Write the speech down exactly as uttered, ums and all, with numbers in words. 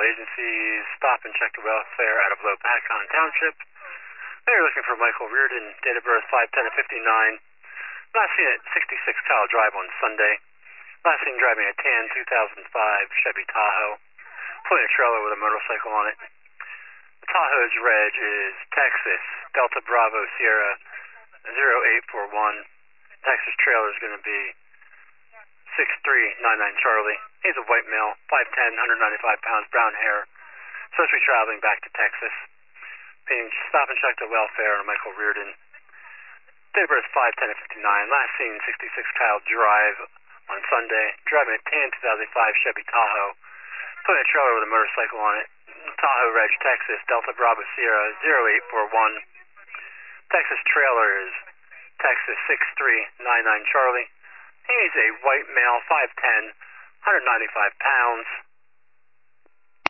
agencies. Stop and check the welfare out of Lopakon Township. They're looking for Michael Reardon, date of birth five ten of fifty-nine. Last seen at sixty-six Tile Drive on Sunday. Last seen driving a tan two thousand five Chevy Tahoe. Pulling a trailer with a motorcycle on it. The Tahoe's reg is Texas, Delta Bravo Sierra zero eight four one. Texas trailer is going to be six three nine nine Charlie. He's a white male, five ten, one hundred ninety-five pounds, brown hair. Supposed to be traveling back to Texas. Being stop and check the welfare on Michael Reardon. Date of birth five ten of fifty-nine. Last seen sixty-six Tile Drive on Sunday. Driving a tan two thousand five Chevy Tahoe. Putting a trailer with a motorcycle on it. Tahoe Reg, Texas, Delta Bravo Sierra zero eight four one. Texas trailer is Texas six three nine nine Charlie. He's a white male, five ten, one hundred ninety-five pounds.